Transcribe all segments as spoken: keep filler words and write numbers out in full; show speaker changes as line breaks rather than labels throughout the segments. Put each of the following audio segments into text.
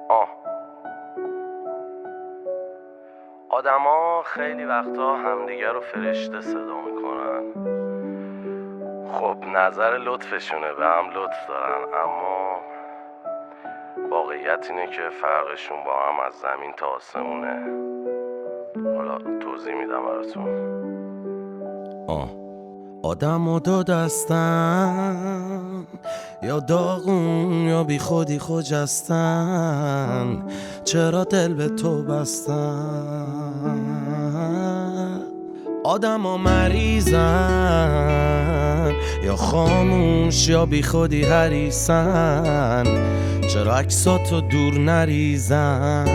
آه آدما خیلی وقتا همدیگه رو فرشته صدا میکنن. خب نظر لطفشونه، به هم لطف دارن، اما واقعیت اینه که فرقشون با هم از زمین تا آسمونه. حالا توضیح میدم براتون. آه آدم دو دستن، یا داغون یا بی خودی خجستن، چرا دل به تو بستن؟ آدم ها مریضن، یا خاموش یا بی خودی حریصن، چرا عکساتو دور نریزن؟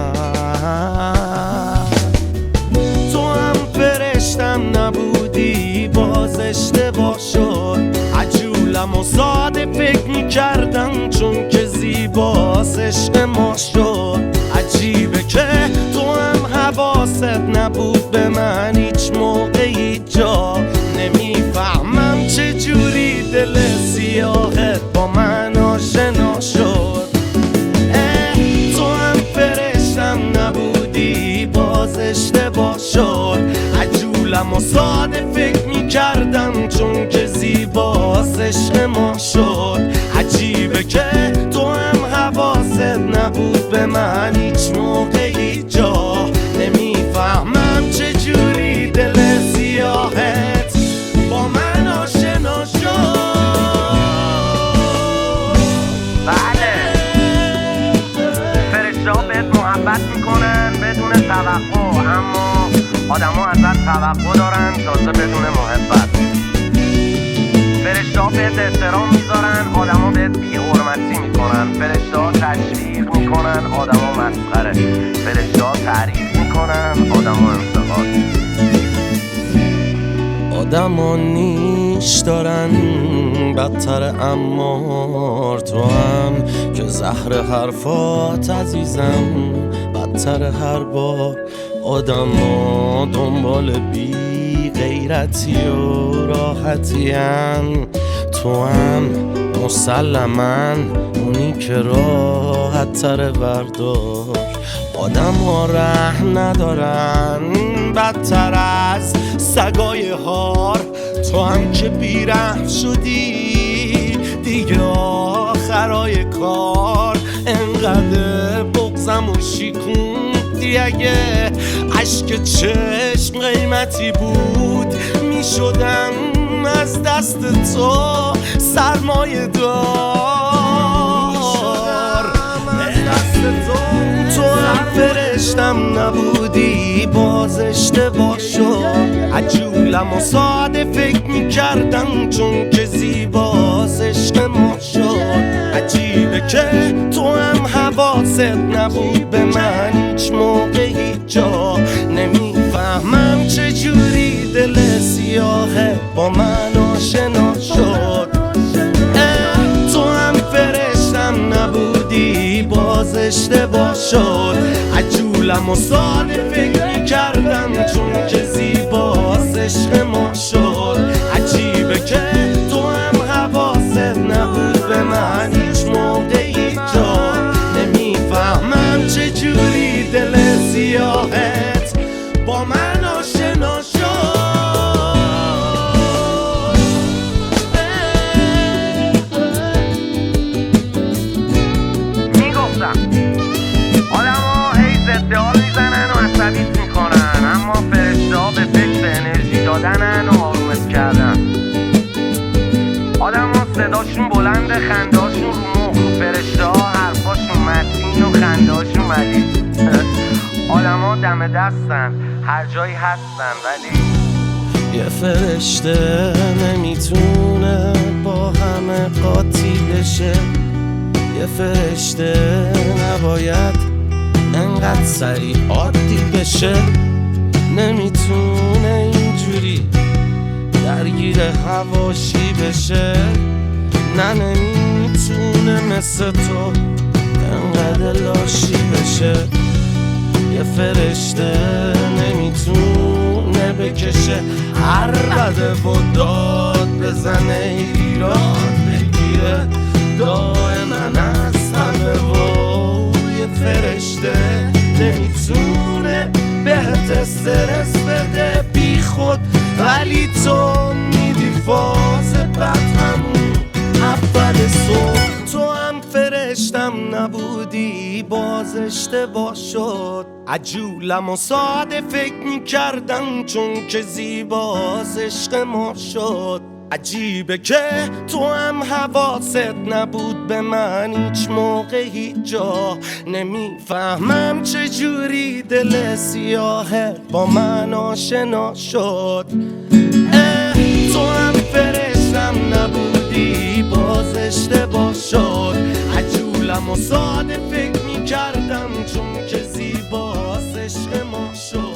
تو هم فرشتم نبودی، باز اشتباه شد. عجولم و ساده فکر میکردم چون که زیباست عشق ما شد. عجیبه که تو هم حواست نبود به من هیچ موقعی جا. نمیفهمم چجوری دل سیاهت با من آشنا شد. تو هم فرشتم نبودی، باز اشتباه شد. عجولم و ساده فکر میکردم چون که زیباست عشق ما شد. عجیبه که تو هم حواست نبود به من هیچ موقعی جا. نمیفهمم چجوری دل سیاهت با من آشنا شد.
بله، فرشته‌ها بهت محبت میکنن بدون توقع، اما آدم‌ها ازت توقع دارن تازه بدون محبت. فرشته‌ها بهت احترام میذارن، آدم‌ها بهت بی‌حرمتی میکنن. فرشته‌ها تشویق میکنن، آدم‌ها مسخره. فرشته‌ها تعریف میکنن، آدم‌ها انتقاد.
آدما نیش دارن بدتر، اما تو هم که زهر حرفات عزیزم بدتر هر بار. آدما دنبال بی غیرتی و راحتیم، تو هم مسلماً اونی که راحت تر بردار. آدم ها رحم ندارن بدتر از سگای هار. تو هم که بیرحم شدی دیگه آخرای کار. انقدر بغضم و شیکوندی، اگه عشق چشم قیمتی بود میشدم از دست تو سرمایه دار. تو هم فرشتم نبودی، باز اشتباه شد. عجولم و ساده فکر میکردم چون که زیباست عشق ما شد. عجیبه که تو هم حواست نبود به من هیچ موقعی جا. نمیفهمم چجوری دل سیاهه با من آشنا شد. تو هم فرشتم نبودی، باز اشتباه شد. عجولم و ساده فکر کردم چون که زیباست عشق ما شد. عجیبه که تو هم حواست نبود به من هیچ موقعی جا. نمیفهمم چجوری دل سیاهت با من آشنا شد.
ادعال میزنن و عصبیت میکنن، اما فرشته‌ها به فکر انرژی دادنن و آرومت کردن. آدم ها صداشون بلنده، خندهاشون رو مخ. فرشته‌ها حرفاشون متین و خندهاشون ملیح. آدم ها دم دستن، هر جایی هستن، ولی
یه فرشته نمیتونه با همه قاطی بشه. یه فرشته نباید انقدر سریع عادی بشه. نمیتونه اینجوری درگیر حواشی بشه. نه نمیتونه مثل تو انقدر لاشی بشه. یه فرشته نمیتونه بکشه هر بده و داد بزنه، ایراد بگیره دائما از همه. و یه ولی تو میدی فاز بعد همون اول صبح. تو هم فرشتم نبودی باز اشتباه شد، عجولم و ساده فکر میکردم چون که زیباز عشق ما شد. عجیبه که تو هم حواست نبود به من هیچ موقع هیچ جا. نمیفهمم چجوری دل سیاهه با من آشنا شد. تو هم فرشتم نبودی باز اشتباه شد، عجولم و ساده فکر میکردم چون که زیباز عشق ما شد.